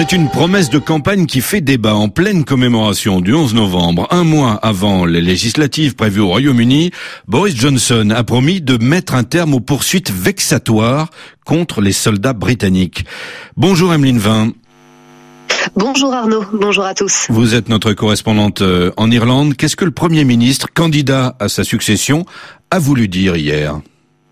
C'est une promesse de campagne qui fait débat en pleine commémoration du 11 novembre. Un mois avant les législatives prévues au Royaume-Uni, Boris Johnson a promis de mettre un terme aux poursuites vexatoires contre les soldats britanniques. Bonjour Emeline Vin. Bonjour Arnaud, bonjour à tous. Vous êtes notre correspondante en Irlande. Qu'est-ce que le Premier ministre, candidat à sa succession, a voulu dire hier ?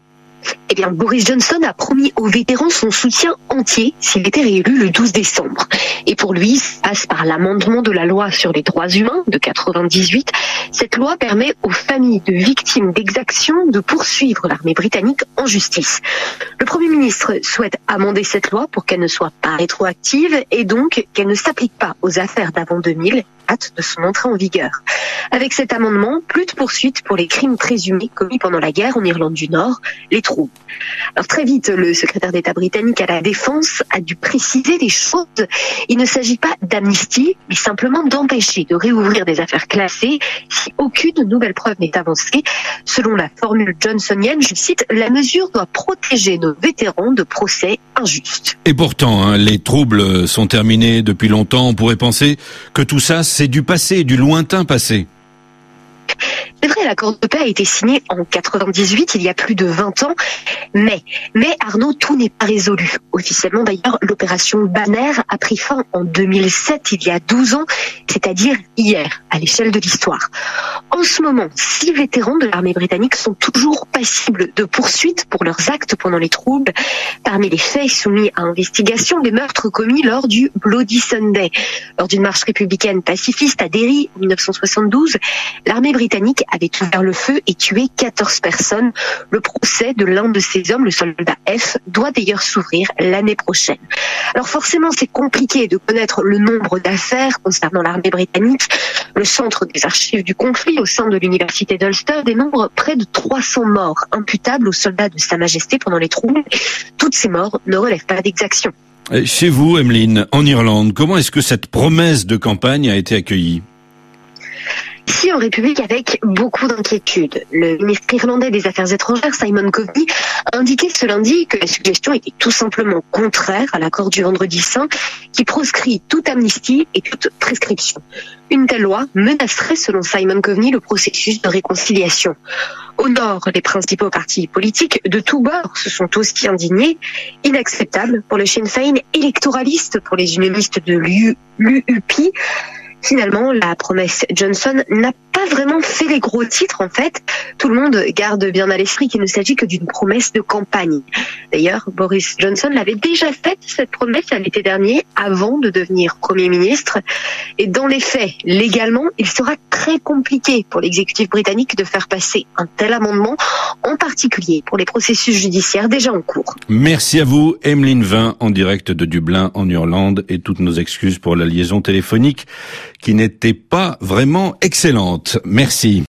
Eh bien, Boris Johnson a promis aux vétérans son soutien entier s'il était réélu le 12 décembre. Et pour lui, ça passe par l'amendement de la loi sur les droits humains de 98. Cette loi permet aux familles de victimes d'exactions de poursuivre l'armée britannique en justice. Le Premier ministre souhaite amender cette loi pour qu'elle ne soit pas rétroactive et donc qu'elle ne s'applique pas aux affaires d'avant 2000, date de son entrée en vigueur. Avec cet amendement, plus de poursuites pour les crimes présumés commis pendant la guerre en Irlande du Nord, les troubles. Alors très vite, le secrétaire d'État britannique à la Défense a dû préciser des choses. Il ne s'agit pas d'amnistie, mais simplement d'empêcher de réouvrir des affaires classées si aucune nouvelle preuve n'est avancée. Selon la formule johnsonienne, je cite, « La mesure doit protéger nos vétérans de procès injustes ». Et pourtant, les troubles sont terminés depuis longtemps. On pourrait penser que tout ça, c'est du passé, du lointain passé. C'est vrai, l'accord de paix a été signé en 98, il y a plus de 20 ans, mais Arnaud, tout n'est pas résolu. Officiellement d'ailleurs, l'opération Banner a pris fin en 2007, il y a 12 ans, c'est-à-dire hier, à l'échelle de l'histoire. En ce moment, 6 vétérans de l'armée britannique sont toujours passibles de poursuites pour leurs actes pendant les troubles. Parmi les faits soumis à investigation, les meurtres commis lors du Bloody Sunday. Lors d'une marche républicaine pacifiste à Derry en 1972, l'armée britannique avait ouvert le feu et tué 14 personnes. Le procès de l'un de ces hommes, le soldat F, doit d'ailleurs s'ouvrir l'année prochaine. Alors forcément, c'est compliqué de connaître le nombre d'affaires concernant l'armée britannique. Le centre des archives du conflit au sein de l'université d'Ulster dénombre près de 300 morts imputables aux soldats de Sa Majesté pendant les troubles. Toutes ces morts ne relèvent pas d'exaction. Chez vous, Emeline, en Irlande, comment est-ce que cette promesse de campagne a été accueillie ? Ici en République, avec beaucoup d'inquiétudes. Le ministre irlandais des Affaires étrangères, Simon Coveney, a indiqué ce lundi que la suggestion était tout simplement contraire à l'accord du Vendredi Saint qui proscrit toute amnistie et toute prescription. Une telle loi menacerait, selon Simon Coveney, le processus de réconciliation. Au nord, les principaux partis politiques de tous bords se sont aussi indignés. Inacceptable pour le Sinn Féin, électoraliste pour les unionistes de l'UUP. Finalement, la promesse Johnson n'a pas vraiment fait les gros titres en fait. Tout le monde garde bien à l'esprit qu'il ne s'agit que d'une promesse de campagne. D'ailleurs, Boris Johnson l'avait déjà faite, cette promesse, à l'été dernier, avant de devenir Premier ministre. Et dans les faits, légalement, il sera très compliqué pour l'exécutif britannique de faire passer un tel amendement, en particulier pour les processus judiciaires déjà en cours. Merci à vous, Emeline Vin, en direct de Dublin, en Irlande, et toutes nos excuses pour la liaison téléphonique qui n'était pas vraiment excellente. Merci.